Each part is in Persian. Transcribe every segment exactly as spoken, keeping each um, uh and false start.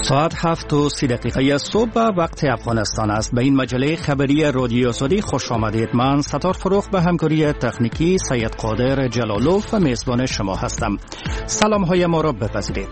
ساعت هفت و سی دقیقه صبح وقت افغانستان است. به این مجله خبری رادیو آزادی خوش آمدید. من ستار فروخ به همکاری تکنیکی سید قادر جلالوف و میزبان شما هستم. سلام های ما را بپذیرید.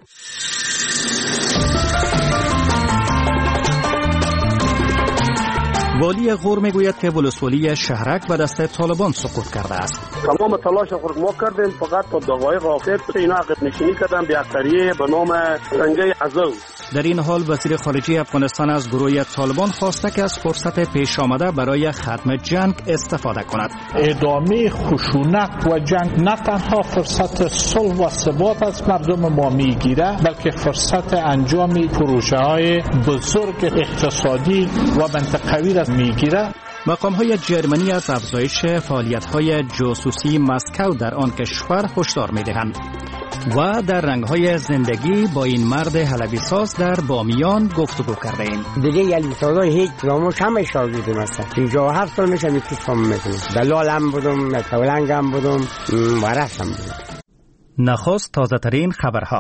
والی غور میگوید که ولسوالی شهرک به دست طالبان سقوط کرده است. تمام تلاش خود ما کردیم، فقط تا دقایق آخر اینا عقب نشینی کردن به یک قریه به نام سنگه عزو. در این حال وزیر خارجه افغانستان از گروه طالبان خواسته که از فرصت پیش آمده برای ختم جنگ استفاده کند. ادامه خشونت و جنگ نه تنها فرصت صلح و ثبات از مردم ما میگیره، بلکه فرصت انجام پروژه های بزرگ اقتصادی و منطقوی را میگیره. مقام‌های جرمنی از افزایش فعالیت‌های جاسوسی مسکو در آن کشور هشدار می‌دهند. و در رنگ‌های زندگی با این مرد حلبی ساز در بامیان گفتگو کرده ایم. دیگه یلی سالای هیچ راموش همه شاگردیم هستن. اینجا هفت سال میشه میتونم فهم میکنم. دلالم بودم، تولنگم بودم، ورثم بودم. نخست تازه ترین خبرها.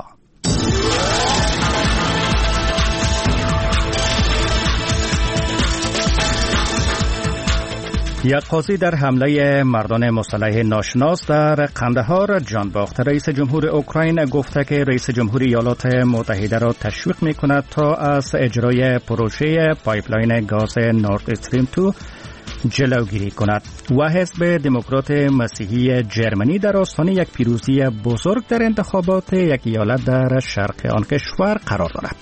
یک قاضی در حمله مردان مسلح ناشناس در قندهار جان باخت. رئیس جمهور اوکراین گفته که رئیس جمهور ایالات متحده را تشویق می‌کند تا از اجرای پروژه پایپلاین گاز نورد استریم دو جلوگیری کند. و حزب دموکرات مسیحی جرمنی در آستانه یک پیروزی بزرگ در انتخابات یک ایالت در شرق آن کشور قرار دارد.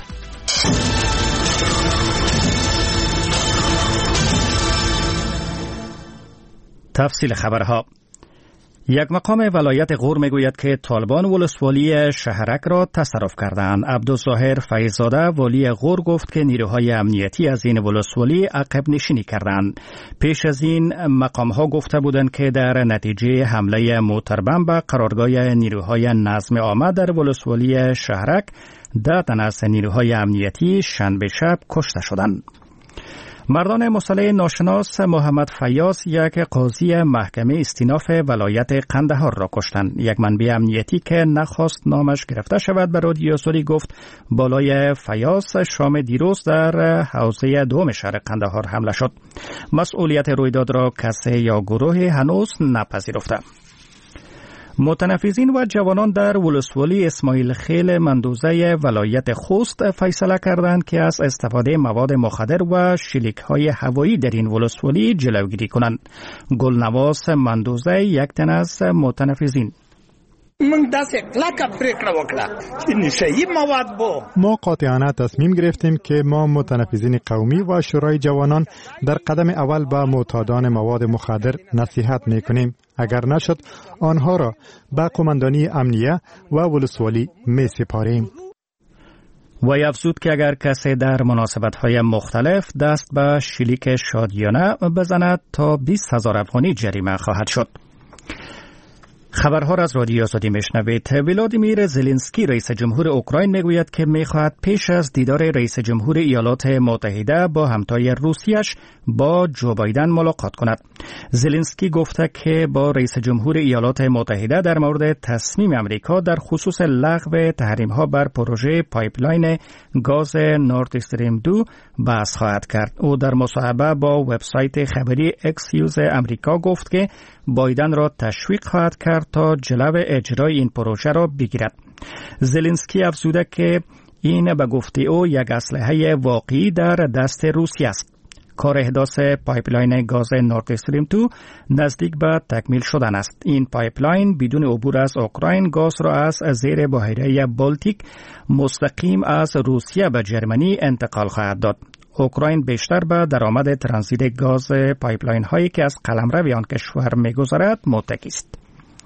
تفصیل خبرها. یک مقام ولایت غور میگوید که طالبان ولسوالی شهرک را تصرف کردند. عبدالظاهر فیض‌زاده والی غور گفت که نیروهای امنیتی از این ولسوالی عقب نشینی کردند. پیش از این مقام ها گفته بودند که در نتیجه حمله موتربم به قرارگاه نیروهای نظم عامه در ولسوالی شهرک ده تن از نیروهای امنیتی شنبه شب کشته شدند. مردان مسلح ناشناس محمد فیاض یک قاضی محکمه استیناف ولایت قندهار را کشتند. یک منبع امنیتی که نخواست نامش گرفته شود به رادیو آزادی گفت بالای فیاض شام دیروز در حوزه دوم شهر قندهار حمله شد. مسئولیت رویداد را کسی یا گروه هنوز نپذیرفته. متنفذین و جوانان در ولسوالی اسماعیل خیل مندوزه ولایت خوست فیصله کردند که از استفاده مواد مخدر و شلیک‌های هوایی در این ولسوالی جلوگیری کنند. گلنواز مندوزه یک تن از متنفذین من دست کلک پریکړه وکړه چې نشه‌یي مواد بو. ما قاطعانه تصمیم گرفتیم که ما متنفذین قومی و شورای جوانان در قدم اول به معتادان مواد مخدر نصیحت میکنیم. اگر نشد آنها را به قماندانی امنیه و ولسوالی می سپاریم. و افزود که اگر کسی در مناسبت‌های مختلف دست به شلیک شادیانه بزند تا بیست هزار افغانی جریمه خواهد شد. خبرها را از رادیو آزادی میشنوید. ولادیمیر زلنسکی رئیس جمهور اوکراین میگوید که میخواهد پیش از دیدار رئیس جمهور ایالات متحده با همتای روسیش با جو بایدن ملاقات کند. زلنسکی گفته که با رئیس جمهور ایالات متحده در مورد تصمیم امریکا در خصوص لغو تحریم‌ها بر پروژه پایپلاین گاز نورد استریم دو بحث خواهد کرد. او در مصاحبه با وبسایت خبری اکسیوز امریکا گفت که بایدن را تشویق خواهد کرد تا جلو اجرای این پروژه را بگیرد. زلنسکی افزوده که این به گفته او یک اسلحه واقعی در دست روسیه است. کار احداث پایپلاین گاز نورد استریم دو نزدیک به تکمیل شدن است. این پایپلاین بدون عبور از اوکراین گاز را از زیر بحیره بالتیک مستقیم از روسیه به جرمنی انتقال خواهد داد. اوکراین بیشتر به درآمد ترانزیت گاز پایپلاین هایی که از قلمرو آن کشور می‌گذرد متکی است.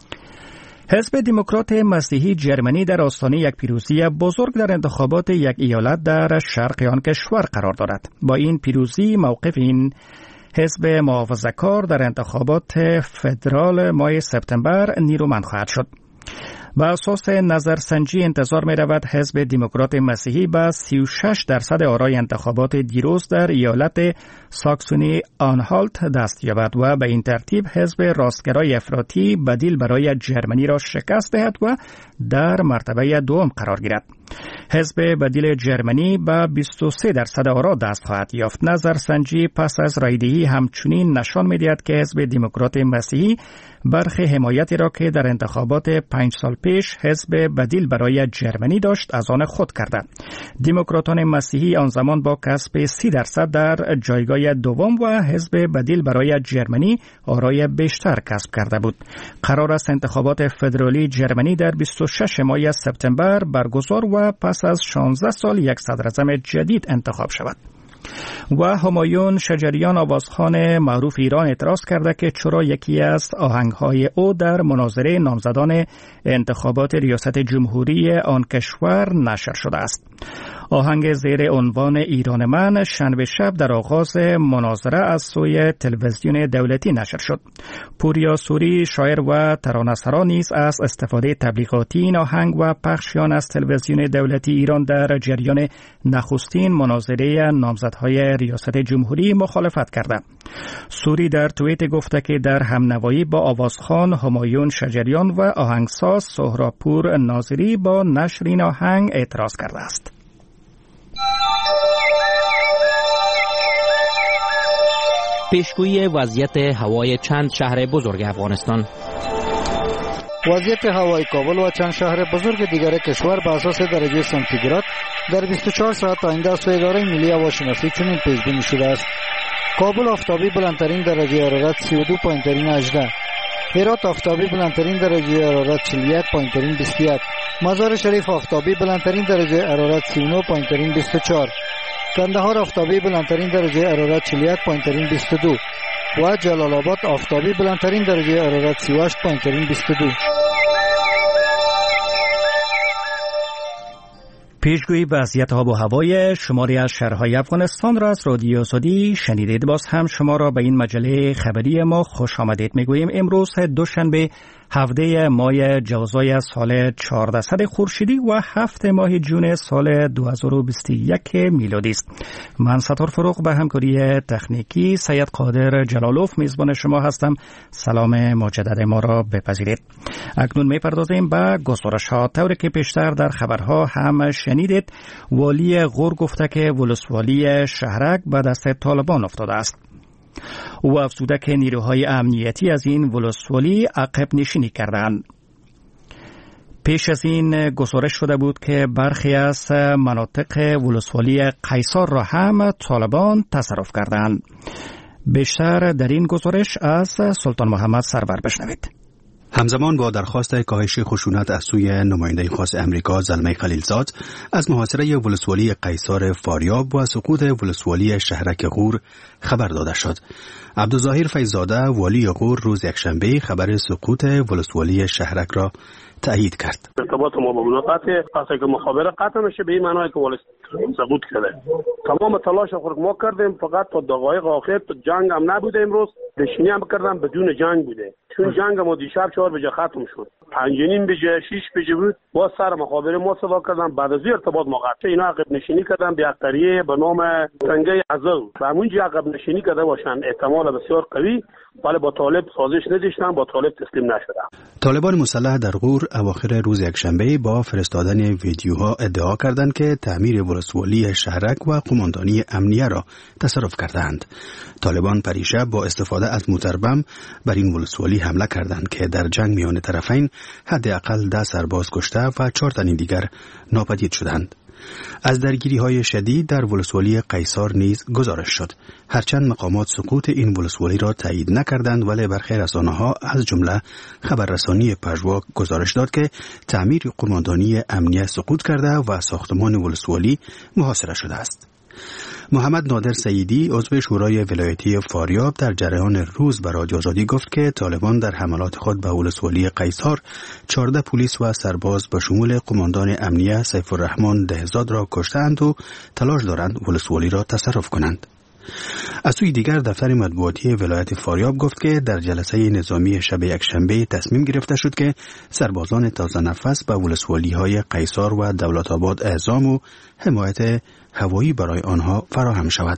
حزب دموکرات مسیحی جرمنی در آستانه یک پیروزی بزرگ در انتخابات یک ایالت در شرق آن کشور قرار دارد. با این پیروزی موقف این حزب محافظه‌کار در انتخابات فدرال ماه سپتامبر نیرومند خواهد شد. بر اساس نظرسنجی انتظار می رود حزب دموکرات مسیحی به سی و شش درصد آرای انتخابات دیروز در ایالت ساکسونی آنهالت دست یابد و به این ترتیب حزب راستگرای افراطی بدیل برای جرمنی را شکست دهد و در مرتبه دوم قرار گیرد. حزب بدیل جرمنی به بیست و سه درصد آرا دست خواهد یافت. نظرسنجی پس از رایدهی همچنین نشان می‌دهد که حزب دموکرات مسیحی برخی حمایتی را که در انتخابات پنج سال پیش حزب بدیل برای جرمنی داشت از آن خود کرده. دموکراتان مسیحی آن زمان با کسب سی درصد در جایگاه دوم و حزب بدیل برای جرمنی آرای بیشتر کسب کرده بود. قرار است انتخابات فدرالی جرمنی در بیست و شش ماه سپتامبر برگزار و پس از شانزده سال یک صدراعظم جدید انتخاب شود. و همایون شجریان آوازخوان معروف ایران اعتراض کرده که چرا یکی از آهنگهای او در مناظره نامزدان انتخابات ریاست جمهوری آن کشور نشر شده است. آهنگ زیر عنوان ایران من شنبه شب در آغاز مناظره از سوی تلویزیون دولتی نشر شد. پوریا سوری شاعر و ترانه‌سرا نیز از استفاده تبلیغاتی این آهنگ و پخشیان از تلویزیون دولتی ایران در جریان نخستین مناظره نامزدهای ریاست جمهوری مخالفت کرده. سوری در توییت گفته که در همنوایی با آوازخوان همایون شجریان و آهنگساز سهراپور ناظری با نشر این آهنگ اعتراض کرده است. پیشگویی وضعیت هوای چند شهر بزرگ افغانستان. وضعیت هوای کابل و چند شهر بزرگ دیگر کشور به اساس درجه سانتیگراد در بیست و چهار ساعت آینده از سوی اداره ملی هواشناسی چنین پیش بینی شده است: کابل آفتابی بلندترین درجه حرارت سی و دو پایینترین هجده، هرات آفتابی بلندترین درجه حرارت چهل و یک پایینترین بیست و یک، مزار شریف آفتابی بلندترین درجه حرارت سی و نه پایینترین بیست و چهار، کندهار آفتابی بلندترین درجه حرارت چهل و یک پایینترین بیست و دو و جلال آباد آفتابی بلندترین درجه حرارت سی و هشت پایینترین بیست و دو. پیشگویی وضعیت آب و هوای شماری از شهرهای افغانستان را از رادیو آزادی شنیدید. باز هم شما را به این مجله خبری ما خوش آمدید میگوییم. امروز دوشنبه هفده ماه جوزای سال چهاردهصد خورشیدی و هفت ماه جون سال دو هزار و بیست و یک میلادی است. من ستار فروغ به همکاری تکنیکی سید قادر جلالوف میزبان شما هستم. سلام مجدد ما را بپذیرید. اکنون میپردازیم به گزارش ها. طوری که پیشتر در خبرها هم شنیدید، والی غور گفته که ولسوالی شهرک به دست طالبان افتاده است. او افزوده که نیروهای امنیتی از این ولسوالی عقب نشینی کردند. پیش از این گزارش شده بود که برخی از مناطق ولسوالی قیصار را هم طالبان تصرف کردند. بیشتر در این گزارش از سلطان محمد سرور بشنوید. همزمان با درخواست کاهش خشونت از سوی نماینده خاص امریکا زلمه خلیلزاد از محاصره ولسوالی قیصار فاریاب و سقوط ولسوالی شهرک غور خبر داده شد. عبدالظاهر فیضزاده والی غور روز یکشنبه خبر سقوط ولسوالی شهرک را تأیید کرد. ارتباط ما با مناطق وقتی که مخابره قطع میشه به این معنی که ولسوالی سقوط کرده. تمام تلاش خود ما کردیم، فقط تا دقایق آخر تو جنگ هم نبوده. امروز نشینی هم کردم بدون جنگ بوده، چون جنگ ما دیشب چهار بجه ختم شد، پنج نیم بجه شش بجه بود. با سر مخابره ما صدا کردم، بعد از ارتباط ما قطع اینا عقب نشینی کردم به یک قریه به نام تنگه عزو و همونجا عقب نشینی کرده باشن. احتمال بسیار قوی، ولی با طالب سازش نداشتن، با طالب تسلیم نشدن. طالبان مسلح در غور اواخر روز یکشنبه با فرستادن ویدیوها ادعا کردند که تعمیر ولسوالی شهرک و قماندانی امنیه را تصرف کردند. طالبان پریشب با استفاده از موتربم بر این ولسوالی حمله کردند که در جنگ میان طرفین حداقل ده سرباز کشته و چهار تن دیگر ناپدید شدند. از درگیری‌های شدید در ولسوالی قیصار نیز گزارش شد. هرچند مقامات سقوط این ولسوالی را تایید نکردند، ولی برخی رسانه‌ها از جمله خبررسانی پژوا گزارش داد که تعمیر قماندانی امنیه سقوط کرده و ساختمان ولسوالی محاصره شده است. محمد نادر سیدی عضو شورای ولایتی فاریاب در جریان روز به رادیو آزادی گفت که طالبان در حملات خود به ولسوالی قیصار چهارده پلیس و سرباز به شمول قماندان امنیه سیف الرحمن دهزاد را کشتند و تلاش دارند ولسوالی را تصرف کنند. از سوی دیگر دفتر مطبوعاتی ولایت فاریاب گفت که در جلسه نظامی شب یکشنبه تصمیم گرفته شد که سربازان تازه نفس به ولسوالی‌های قیصار و دولت آباد اعزام و حمایت هوایی برای آنها فراهم شود.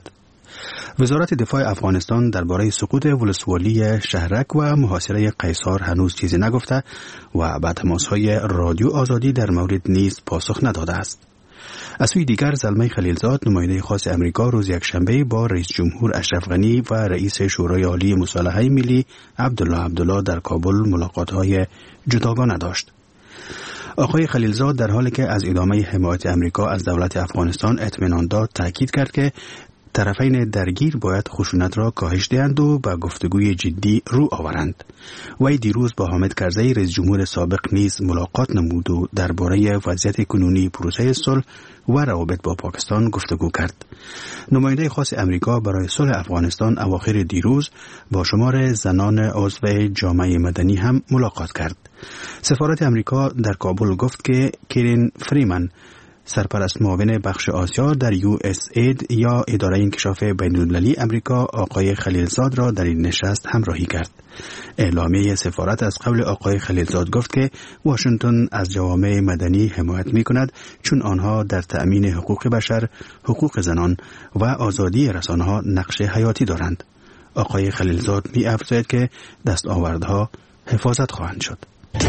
وزارت دفاع افغانستان درباره سقوط ولسوالی شهرک و محاصره قیصار هنوز چیزی نگفته و به تماس‌های رادیو آزادی در مورد نیز پاسخ نداده است. از سوی دیگر زلمه خلیلزاد نماینده خاص امریکا روز یکشنبه با رئیس جمهور اشرف غنی و رئیس شورای عالی مصالحه ملی عبدالله عبدالله در کابل ملاقات‌های جداگانه داشت. آقای خلیلزاد در حالی که از ادامه حمایت امریکا از دولت افغانستان اطمینان داد تاکید کرد که طرفین درگیر باید خشونت را کاهش دهند و به گفتگوی جدی رو آورند. وی دیروز با حامد کرزی رئیس جمهور سابق نیز ملاقات نمود و درباره وضعیت کنونی پروسه صلح و روابط با پاکستان گفتگو کرد. نماینده خاص امریکا برای صلح افغانستان اواخر دیروز با شمار زنان عضو جامعه مدنی هم ملاقات کرد. سفارت امریکا در کابل گفت که کرین فریمن سرپرست معاون بخش آسیا در یو اس اید یا اداره انکشاف بین‌المللی امریکا آقای خلیلزاد را در این نشست همراهی کرد. اعلامیه سفارت از قبل آقای خلیلزاد گفت که واشنگتن از جوامع مدنی حمایت می کند چون آنها در تأمین حقوق بشر، حقوق زنان و آزادی رسانه‌ها نقش حیاتی دارند. آقای خلیلزاد می افزاید که دستاوردها حفاظت خواهند شد.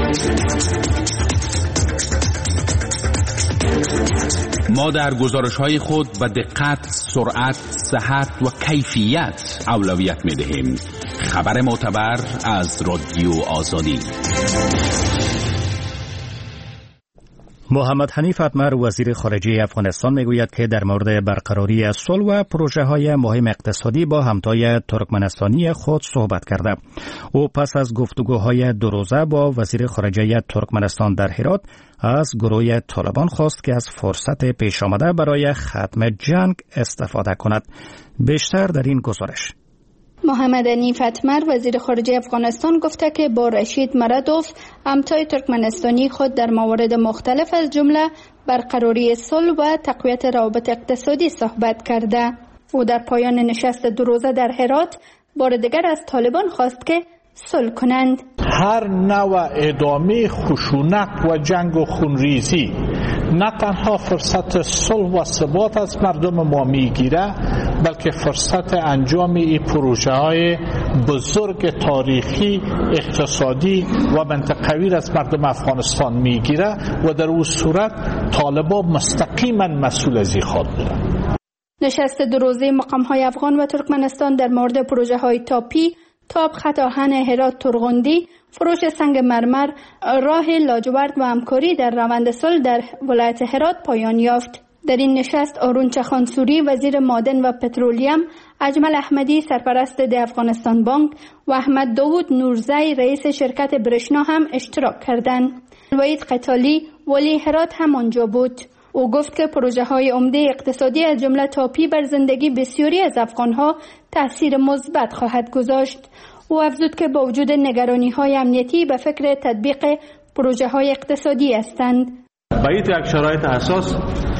ما در گزارش‌های خود به دقت، سرعت، صحت و کیفیت اولویت می‌دهیم. خبر معتبر از رادیو آزادی. محمد حنیف اتمر وزیر خارجه افغانستان میگوید که در مورد برقراری صلح و پروژه های مهم اقتصادی با همتای ترکمنستانی خود صحبت کرده. او پس از گفتگوهای دو روزه با وزیر خارجه ترکمنستان در هرات از گروه طالبان خواست که از فرصت پیش آمده برای ختم جنگ استفاده کند. بیشتر در این گزارش. محمد حنیف اتمر وزیر خارجه افغانستان گفته که با رشید مردوف همتای ترکمنستانی خود در موارد مختلف از جمله برقراری صلح و تقویت روابط اقتصادی صحبت کرده. او در پایان نشست دو روزه در هرات بار دیگر از طالبان خواست که صلح کنند. هر نوع ادامه خشونت و جنگ و خونریزی نه تنها فرصت صلح و ثبات از مردم ما میگیره بلکه فرصت انجام این پروژه های بزرگ تاریخی، اقتصادی و منطقوی از مردم افغانستان میگیره و در اون صورت طالبان مستقیما مسئول از این خواهد بودند. نشست دو روزه مقام های افغان و ترکمنستان در مورد پروژه های تاپی، تاب خط آهن هرات ترغندی، فروش سنگ مرمر، راه لاجورد و همکاری در روند صلح در ولایت هرات پایان یافت. در این نشست آرون چخانسوری وزیر معدن و پترولیم، اجمل احمدی سرپرست ده افغانستان بانک و احمد داوود نورزی رئیس شرکت برشنا هم اشتراک کردند. وحید قتالی ولی هرات هم آنجا بود. او گفت که پروژه های عمده اقتصادی از جمله تاپی بر زندگی بسیاری از افغانها تاثیر مثبت خواهد گذاشت. او افزود که با وجود نگرانی های امنیتی به فکر تطبیق پروژه های اقتصادی هستند. با یک شرایط حساس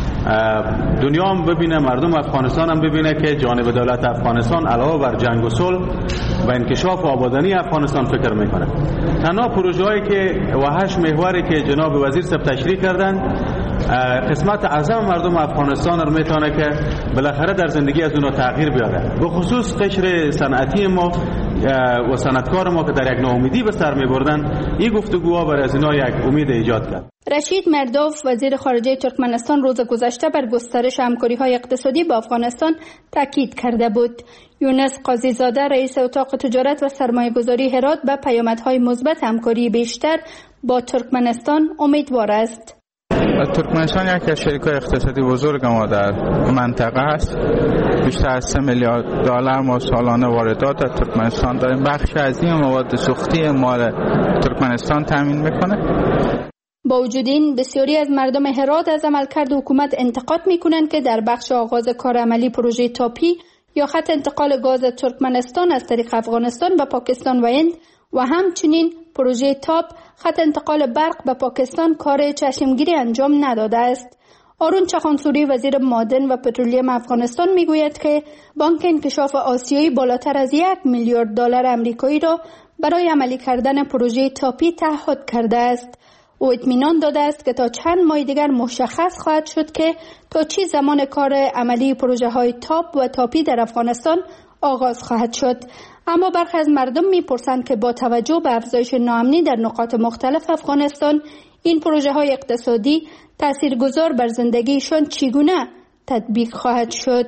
دنیا هم ببینه، مردم افغانستان هم ببینه که جانب دولت افغانستان علاوه بر جنگ و صلح و انکشاف و آبادانی افغانستان فکر میکنه. تنها پروژه هایی که و هشت محوری که جناب وزیر صاحب تشریح کردن قسمت اعظم مردم افغانستان رو میتونه که بالاخره در زندگی از اونها تغییر بیاره. به خصوص قشر صنعتی ما و صنعتکار ما که در یک ناامیدی به سر میبردن، این گفتگوها برای از اینا یک امید ایجاد کرد. رشید مردوف وزیر خارجه ترکمنستان روز گذشته بر گسترش همکاری‌های اقتصادی با افغانستان تاکید کرده بود. یونس قاضیزاده رئیس اتاق تجارت و سرمایه‌گذاری هرات به پیامدهای مثبت همکاری بیشتر با ترکمنستان امیدوار است. ترکمنستان یکی از شریکای اقتصادی بزرگ ما در منطقه است. بیشتر از سه میلیارد دلار ما سالانه واردات از ترکمنستان داریم. بخش عظیم مواد سوختی مال ترکمنستان تامین میکنه. با وجود این بسیاری از مردم هرات از عملکرد حکومت انتقاد میکنند که در بخش آغاز کار عملی پروژه تاپی یا خط انتقال گاز ترکمنستان از طریق افغانستان به پاکستان و هند و همچنین پروژه تاپ خط انتقال برق به پاکستان کار چشمگیری انجام نداده است. آرون چخانسوری وزیر معدن و پترولیم افغانستان میگوید که بانک انکشاف آسیایی بالاتر از یک میلیارد دلار آمریکایی را برای عملی کردن پروژه تاپی تعهد کرده است. او اطمینان داده است که تا چند ماه دیگر مشخص خواهد شد که تا چه زمان کار عملی پروژه های تاپ و تاپی در افغانستان آغاز خواهد شد. اما برخی از مردم میپرسند که با توجه به افزایش ناامنی در نقاط مختلف افغانستان این پروژه های اقتصادی تاثیرگذار بر زندگیشان چگونه تطبیق خواهد شد؟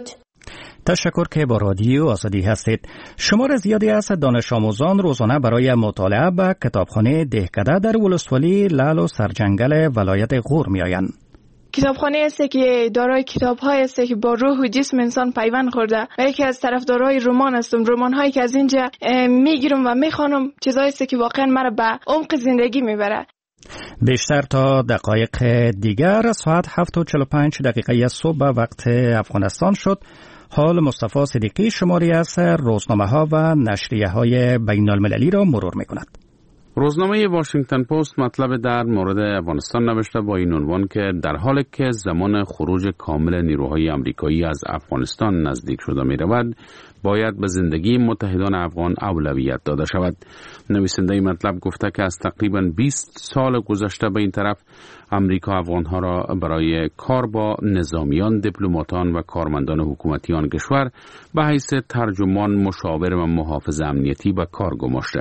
تشکر که با رادیو آزادی هستید. شمار زیادی از دانش آموزان روزانه برای مطالعه به کتابخانه دهکده در ولسوالی لعل و سرجنگل ولایت غور می آیند. کتابخانه است که دارای کتاب‌های است که با روح و جسم انسان پیوند خورده و یکی از طرفدارای رمان هستم. رمان‌هایی که از اینجا میگیرم و میخوانم چیزایی است که واقعا مرا به عمق زندگی میبره. بیشتر تا دقایق دیگر ساعت هفت و چهل و پنج دقیقه صبح وقت افغانستان شد. حال مصطفی صدیقی شماری از روزنامه‌ها و نشریه‌های بین‌المللی را مرور می‌کند. روزنامه واشنگتن پست مطلب در مورد افغانستان نوشته با این عنوان که در حالی که زمان خروج کامل نیروهای آمریکایی از افغانستان نزدیک شده می رود، باید به زندگی متحدان افغان اولویت داده شود. نویسنده مطلب گفته که از تقریباً بیست سال گذشته به این طرف امریکا افغانها را برای کار با نظامیان، دیپلماتان و کارمندان حکومتی آن کشور به حیث ترجمان، مشاور و محافظ امنیتی به کار گماشته.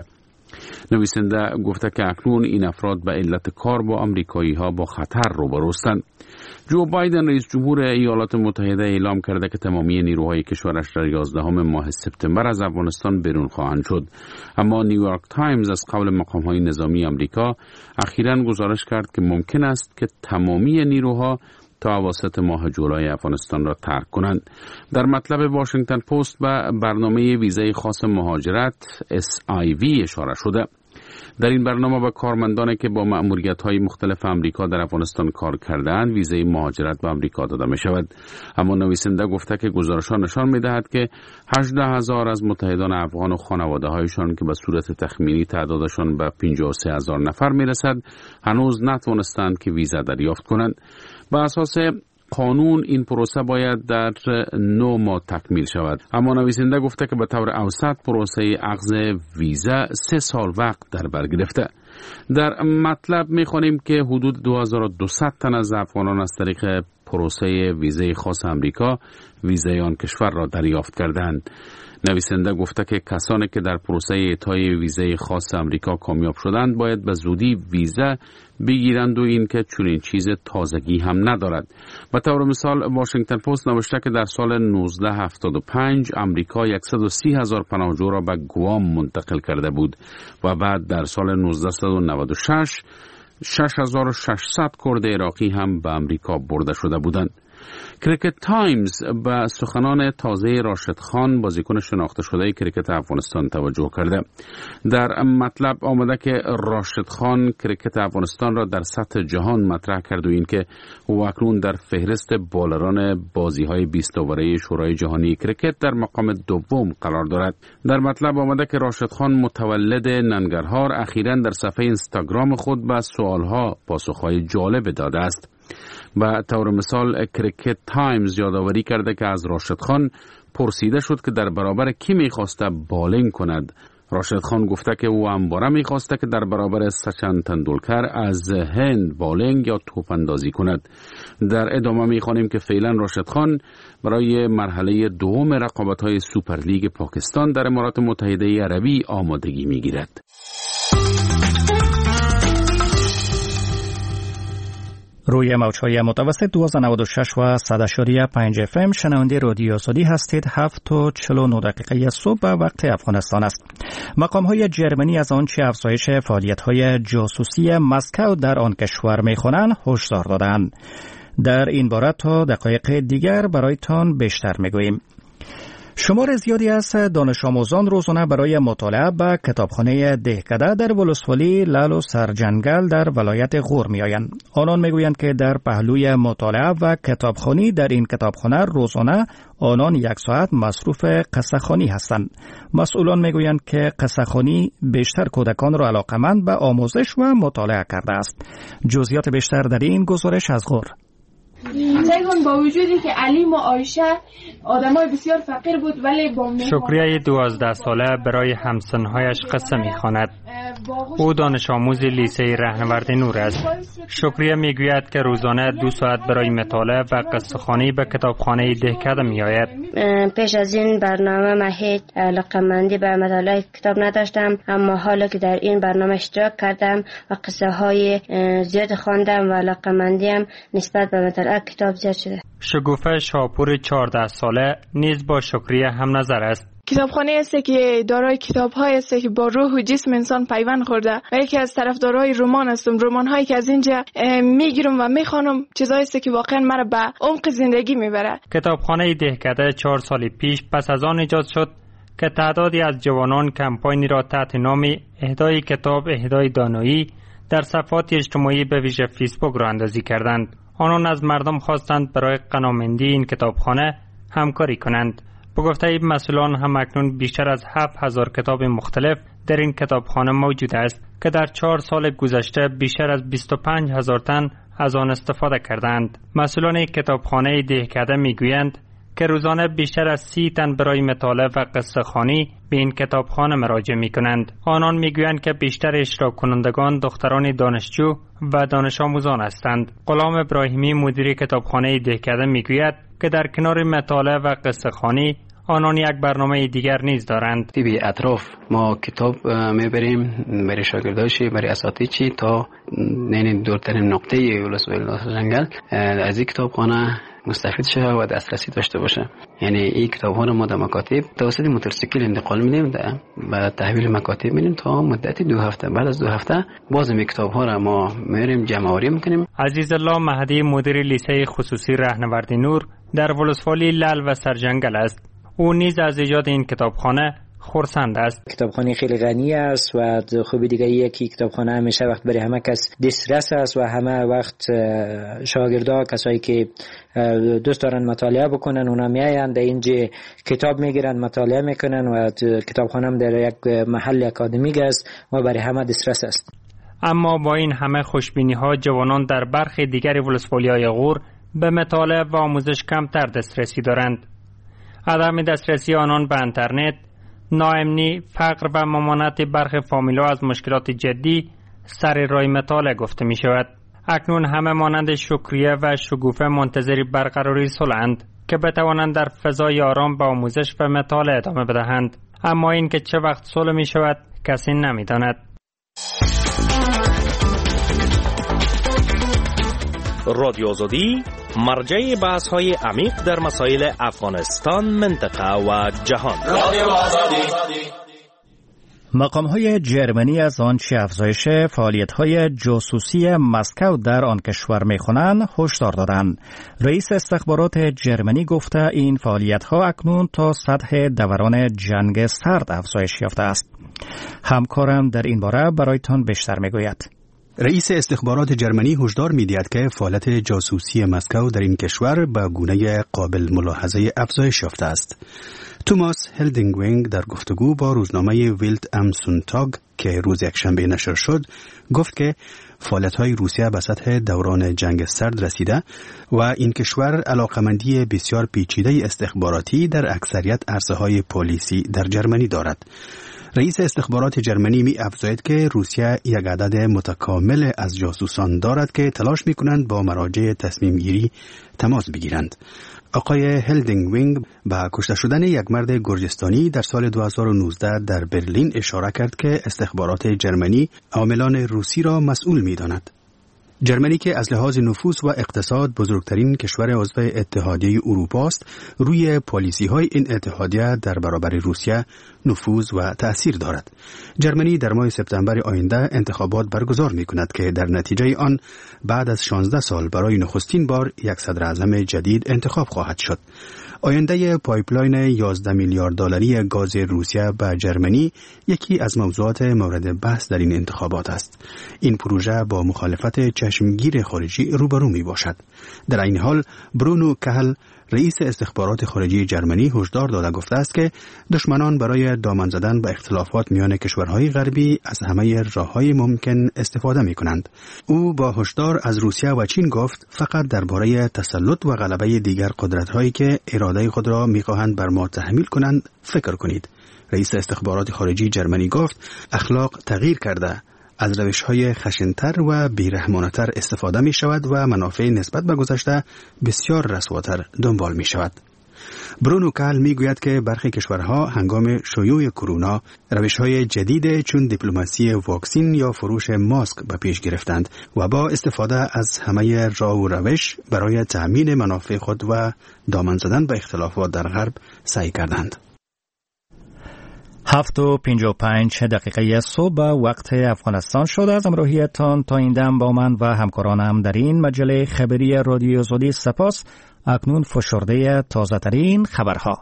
نویسنده گفته که اکنون این افراد به علت کار با آمریکایی ها با خطر روبروستند. جو بایدن رئیس جمهور ایالات متحده اعلام کرده که تمامی نیروهای کشورش در یازدهم ماه سپتامبر از افغانستان بیرون خواهند شد. اما نیویورک تایمز از قول مقام‌های نظامی آمریکا اخیراً گزارش کرد که ممکن است که تمامی نیروها تا اواسط ماه جولای افغانستان را ترک کنند. در مطلب واشنگتن پست به برنامه ویزای خاص مهاجرت اس آی وی اشاره شده. در این برنامه به کارمندانی که با مأموریت‌های مختلف آمریکا در افغانستان کار کردند ویزای مهاجرت به آمریکا داده می شود. اما نویسنده گفته که گزارش‌ها نشان می‌دهد که هجده هزار از متحدان افغان و خانواده‌هایشان که به صورت تخمینی تعدادشان به پنجاه و سه هزار نفر می‌رسد هنوز نتوانستند که ویزا دریافت کنند. به اساس قانون این پروسه باید در نه ماه تکمیل شود. اما نویسنده گفته که به طور اوسط پروسه اخذ ویزا سه سال وقت در بر گرفته. در مطلب می‌خوانیم که حدود دو هزار و دویست تن از افغانان از طریق پروسه ویزای خاص آمریکا ویزای آن کشور را دریافت کردند. نویسنده گفته که کسانی که در پروسه اعطای ویزای خاص آمریکا کامیاب شدند باید به زودی ویزا بگیرند و این که چنین چیز تازگی هم ندارد. به طور مثال واشنگتن پست نوشته که در سال نوزده هفتاد و پنج آمریکا صد و سی هزار پناهجو را به گوام منتقل کرده بود و بعد در سال نوزده نود و شش شش هزار و ششصد کرد عراقی هم به آمریکا برده شده بودند. کریکت تایمز به سخنان تازه راشد خان بازیکن شناخته شده کرکت افغانستان توجه کرده. در مطلب آمده که راشد خان کرکت افغانستان را در سطح جهان مطرح کرد و اینکه او اکنون در فهرست بالران بازی‌های بیست اوره شورای جهانی کرکت در مقام دوم قرار دارد. در مطلب آمده که راشد خان متولد ننگرهار اخیراً در صفحه اینستاگرام خود به سوالها پاسخهای جالب داده است. به طور مثال کریکت تایمز یادآوری کرده که از راشد خان پرسیده شد که در برابر کی میخواسته بالینگ کند. راشد خان گفته که او همواره میخواسته که در برابر سچن تندولکر از هند بالینگ یا توپ اندازی کند. در ادامه میخوانیم که فعلا راشد خان برای مرحله دوم رقابت‌های سوپر لیگ پاکستان در امارات متحده عربی آمادگی میگیرد. روی موج‌های متوسط دویست و نود و شش و صد و پنج اف ام شنونده رادیو آزادی هستید. هفت و چهل و نه دقیقه صبح وقت افغانستان است. مقام‌های جرمنی از آنچه افزایش فعالیت‌های جاسوسی مسکو در آن کشور می‌خوانند هشدار دادند. در این باره تا دقایق دیگر برایتان بیشتر می‌گوییم. شمار زیادی از دانش آموزان روزانه برای مطالعه به کتابخانه دهکده در ولسوالی لعل و سرجنگل در ولایت غور می آیند. آنان می گویند که در پهلوی مطالعه و کتابخوانی در این کتابخانه روزانه آنان یک ساعت مصروف قصه‌خوانی هستند. مسئولان می گویند که قصه‌خوانی بیشتر کودکان را علاقمند به آموزش و مطالعه کرده است. جزئیات بیشتر در این گزارش از غور. تگون با وجودی که علیم و عایشه آدمای بسیار فقیر بود ولی با شکریه دوازده ساله برای همسنهایش قصه میخواند. او دانش آموز لیسه رهنورد نور است. شکریه میگوید که روزانه دو ساعت برای مطالعه و قصه خوانی به کتابخانه دهکده می آید. پیش از این برنامه من هیچ علاقه‌مندی به مطالعه کتاب نداشتم، اما حالا که در این برنامه اشتراک کردم و قصه های زیاد خواندم و علاقه‌مندیم نسبت به مطالعه کتاب زیاد شده. شگوفه شاپور چهارده ساله نیز با شکریه هم نظر است. کتابخانه است که دارای کتاب‌های است که با روح و جسم انسان پیوند خورده و یکی از طرفدارای رمان هستم. رمان‌هایی که از اینجا میگیرم و میخوانم چیزایی است که واقعا مرا به عمق زندگی میبره. کتابخانه دهکده چهار سال پیش پس از آن ایجاد شد که تعدادی از جوانان کمپاینی را تحت نام اهدای کتاب اهدای دانایی در صفحات اجتماعی به ویژه فیسبوک را اندازی کردند. آنان از مردم خواستند برای غنامندی این کتابخانه همکاری کنند. به گفته مسئولان هم اکنون بیشتر از هفت هزار کتاب مختلف در این کتابخانه موجود است که در چهار سال گذشته بیشتر از بیست و پنج هزار تن از آن استفاده کردند. مسئولان کتابخانه دهکده میگویند که روزانه بیشتر از سی تن برای مطالعه و قصه خوانی به این کتابخانه مراجعه می کنند. آنان می گویند که بیشتر اشتراک کنندگان دختران دانشجو و دانش آموزان هستند. غلام ابراهیمی مدیر کتابخانه دهکده می گوید که در کنار مطالعه و قصه خوانی آنان یک برنامه دیگر نیز دارند. بی اطراف ما کتاب میبریم برای شاگرداشی، برای اساتیدی تا نین دورترین نقطه ولسوالی جنگل از این کتابخانه مستفید شه و دسترسی داشته باشه. یعنی این کتاب ها رو ما در مکاتب توسط موتورسیکل انتقال میدیم و تحویل مکاتب میدیم تا مدت دو هفته. بعد از دو هفته باز این کتاب ها رو ما میریم جمع آوری میکنیم. عزیز الله مهدی مدیر لیسه خصوصی رهنورد نور در ولسوالی لل و سرجنگل است. او نیز از ایجاد این کتابخانه خرسند است. کتابخانه خیلی غنی است و خوبی دیگه ایه که کتابخانه همیشه وقت برای همه کس دسترس است و همه وقت شاگردا کسایی که دوست دارن مطالعه بکنن اونا میایند اینجا کتاب میگیرن مطالعه میکنن و کتابخانه هم در یک محل اکادمیک است و برای همه دسترس است. اما با این همه خوشبینی ها جوانان در برخی دیگر ولسوالی‌های غور به مطالعه و آموزش کمتر دسترسی دارند. عدم دسترسی آنان به اینترنت، ناامنی، فقر و ممانعت برخی فامیل‌ها از مشکلات جدی سر راه مطالعه گفته می شود. اکنون همه مانند شکریه و شگوفه منتظر برقراری صلح‌اند که بتوانند در فضای آرام به آموزش و مطالعه ادامه بدهند. اما این که چه وقت صلح می شود کسی نمی داند. رادیو آزادی مرجع بحث های عمیق در مسائل افغانستان، منطقه و جهان. رادیو آزادی. مقام های جرمنی از آنچه افزایش فعالیت های جاسوسی مسکو در آن کشور میخوانند هشدار دادند. رئیس استخبارات جرمنی گفته این فعالیت ها اکنون تا سطح دوران جنگ سرد افزایش یافته است. همکارم در این باره برایتان بیشتر میگوید. رئیس استخبارات جرمنی هشدار می‌دهد که فعالیت جاسوسی مسکو در این کشور به گونه قابل ملاحظه افزایش یافته است. توماس هلدینگوینگ در گفتگو با روزنامه ویلت ام سونتاگ که روز یکشنبه نشر شد گفت که فعالیت‌های روسیه به سطح دوران جنگ سرد رسیده و این کشور علاقمندی بسیار پیچیده استخباراتی در اکثریت عرصه‌های پلیسی در جرمنی دارد. رئیس استخبارات جرمنی می افزاید که روسیه یک عدد متکامل از جاسوسان دارد که تلاش می کنند با مراجع تصمیم گیری تماس بگیرند. آقای هلدینگوینگ به کشته شدن یک مرد گرجستانی در سال دو هزار و نوزده در برلین اشاره کرد که استخبارات جرمنی عاملان روسی را مسئول می داند. جرمنی که از لحاظ نفوذ و اقتصاد بزرگترین کشور عضو اتحادیه اروپا است، روی پالیسی های این اتحادیه در برابر روسیه نفوذ و تأثیر دارد. جرمنی در ماه سپتامبر آینده انتخابات برگزار می کند که در نتیجه آن بعد از شانزده سال برای نخستین بار یک صدر اعظم جدید انتخاب خواهد شد. آینده پایپلاین یازده میلیارد دلاری گاز روسیه به جرمنی یکی از موضوعات مورد بحث در این انتخابات است. این پروژه با مخالفت چشمگیر خارجی روبرو می باشد. در این حال برونو کهل رئیس استخبارات خارجی جرمنی هشدار داده گفته است که دشمنان برای دامن زدن به اختلافات میان کشورهای غربی از همه راه‌های ممکن استفاده می‌کنند. او با هشدار از روسیه و چین گفت فقط درباره تسلط و غلبه دیگر قدرت‌هایی که اراده خود را می‌خواهند بر ما تحمیل کنند فکر کنید. رئیس استخبارات خارجی جرمنی گفت اخلاق تغییر کرده، از روش‌های خشن‌تر و بی‌رحمانه‌تر استفاده می‌شود و منافع نسبت به گذشته بسیار رسواتر دنبال می‌شود. برونو کال میگوید که برخی کشورها هنگام شیوع کرونا روش‌های جدید چون دیپلماسی واکسین یا فروش ماسک به پیش گرفتند و با استفاده از همه راه و روش برای تأمین منافع خود و دامن زدن به اختلافات در غرب سعی کردند. هفت و پنج و پنج دقیقه صبح وقت افغانستان شد. از همراهیتان تا این دم با من و همکارانم در این مجله خبری رادیو آزادی سپاس. اکنون فشرده تازه ترین خبرها.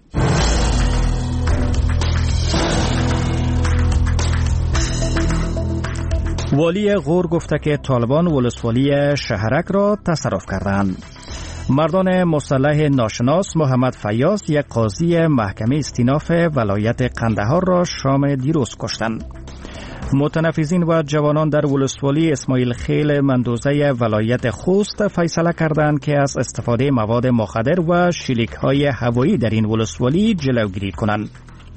والی غور گفته که طالبان ولسوالی شهرک را تصرف کردند. مردان مسلح ناشناس محمد فیاض یک قاضی محکمه استیناف ولایت قندهار را شام دیروز کشتند. متنفذین و جوانان در ولسوالی اسماعیل خیل مندوزه ولایت خوست فیصله کردند که از استفاده مواد مخدر و شلیک‌های هوایی در این ولسوالی جلوگیری کنند.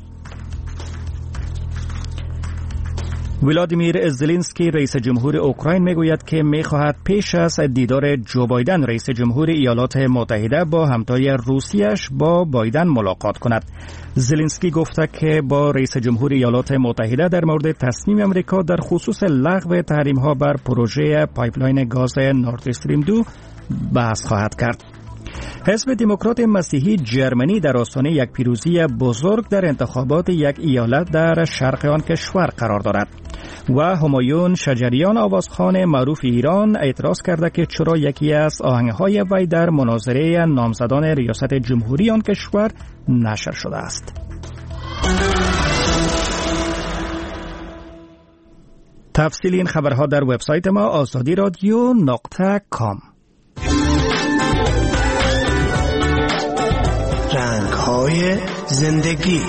ولادیمیر زلنسکی رئیس جمهور اوکراین میگوید که میخواهد پیش از دیدار جو بایدن رئیس جمهور ایالات متحده با همتای روسیه‌اش با بایدن ملاقات کند. زلنسکی گفته که با رئیس جمهور ایالات متحده در مورد تصمیم امریکا در خصوص لغو تحریم‌ها بر پروژه پایپلاین گاز نورد استریم دو بحث خواهد کرد. حزب دموکرات مسیحی جرمنی در آستانه یک پیروزی بزرگ در انتخابات یک ایالت در شرق آن کشور قرار دارد و همایون شجریان آوازخوان معروف ایران اعتراض کرده که چرا یکی از آهنگ‌های وی در مناظره نامزدان ریاست جمهوری آن کشور نشر شده است. تفصیل این خبرها در وبسایت ما آزادی رادیو نقطه کام. رنگ‌های زندگی.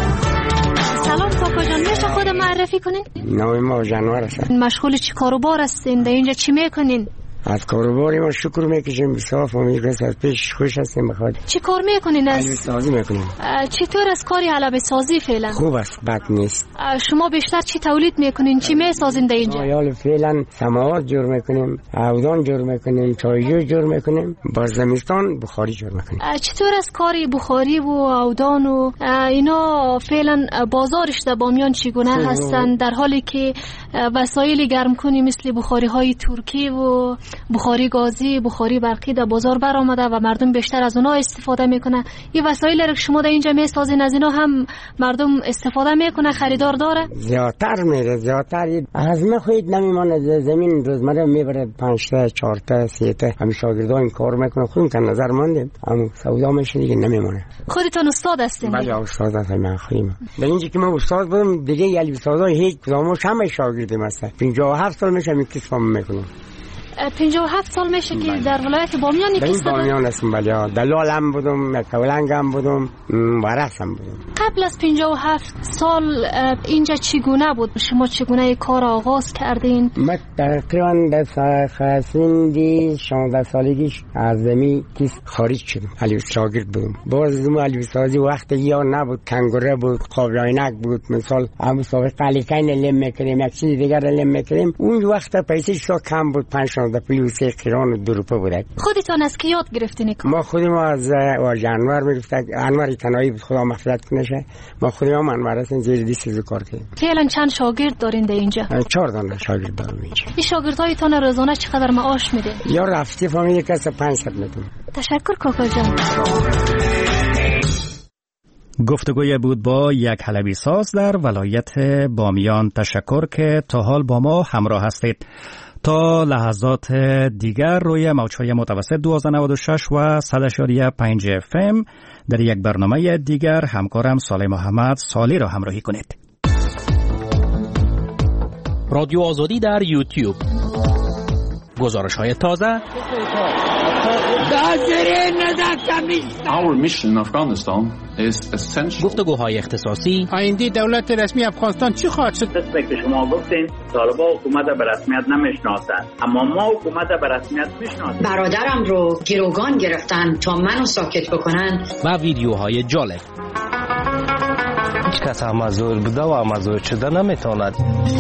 سلام کاکا جان، میشه خود معرفی کنین؟ نام ما جانور هستن. مشغول چی کاروبار هستین؟ در اینجا چی میکنین؟ از کاروباری ما شکر میکشیم، صاف و میرسه، از پیش خوش هستیم. بخواد چی کار میکنین؟ از حلبه سازی میکنیم. چطور از کاری حلبه سازی فعلا؟ خوب است، بد نیست. شما بیشتر چی تولید میکنین؟ چی میسازین در اینجا؟ ما فعلا سماوات جور میکنیم، عودان جور میکنیم، چایجو جور میکنیم، با زمستان بخاری جور میکنیم. چطور از کاری بخاری و عودان و اینا فعلا بازارش در بامیان چگونه هستن، در حالی که وسایل گرم کنی مثل بخاری های ترکی و بخاری گازی، بخاری برقی در بازار برآمده و مردم بیشتر از اونها استفاده میکنه؟ این وسایل رو که شما در اینجا میسازین از اینا هم مردم استفاده میکنه، خریدار داره؟ زیادتر میره، زیادتر از ما خود نمیمانه. زمین روزمره میبره پنج تا چهار تا سه تا همین شاگردا این کار میکنه، خودم که نظر ماندیم اما سودا میشه دیگه نمیمونه. خودتون استاد هستین؟ بله استاد هستم من خودم. در اینجا که من استاد بودم دیگه یلی استادای هیچ کدومش همه شاگردم هستن. پنجاه و هفت سال میشه این کسبم میکنم. پنجاه و هفت سال میشه که در ولایت بامیان در این بامیان هستم. بله در لالم بودم، متولنگم بودم و رفتم بودم. قبل از پنجاه و هفت سال اینجا چگونه بود؟ شما چگونه کار آغاز کردین؟ من تقریبا در خاصیندی شانزده سالگیش از زمین کس خارج شدم. علی شاگرد بودم. باز زمین علی سازی وقت یا نبود، کنگره بود، قابلینک بود، مثال هم سابق قلیکین لم میکردیم، یک چیز دیگر لم میکردیم. اون وقت پیسه شو کم بود، پنج شانزده پلیس ایران و دو روپه بوده. خودتون از کی یاد گرفتین کار؟ ما خودم از جانور میگفتن، انور تنهایی بود، خدا مغفرت کنه. ما خودم انور هستیم، زیر دیست کار کردیم. فعلا چند شاگرد دارین در اینجا؟ چهار دانه شاگرد دارم اینجا. این شاگردهایتون روزانه چقدر معاش میده؟ یا رفتی فهمیدی که پانصد میدم. تشکر کاکا جان. گفتگوی بود با یک حلبی ساز در ولایت بامیان. تشکر که تا حال با ما همراه هستید. تا لحظات دیگر روی موج‌های متوسط دویست و نود و شش و صد و پنج اف ام در یک برنامه دیگر همکارم صالح محمد صالح را همراهی کنید. رادیو آزادی در یوتیوب، گزارش‌های تازه، Our mission in Afghanistan is essential. گفتگوهای اختصاصی. آینده دولت رسمی افغانستان چی خواهد شد؟ مثل که شما گفتین طالبان حکومت به رسمیت نمیشناسند، اما ما حکومت به رسمیت میشناسیم. برادرم رو گروگان گرفتن تا منو ساکت بکنن. و ویدیوهای جالب. هیچ کس هم مزور بوده و مزور شده نمیتواند.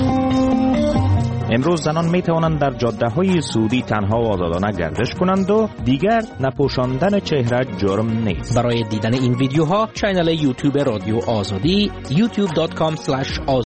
امروز زنان می توانند در جاده های سعودی تنها و آزادانه گردش کنند و دیگر نپوشاندن چهره جرم نیست. برای دیدن این ویدیوها کانال یوتیوب رادیو آزادی یوتیوب دات کام اسلش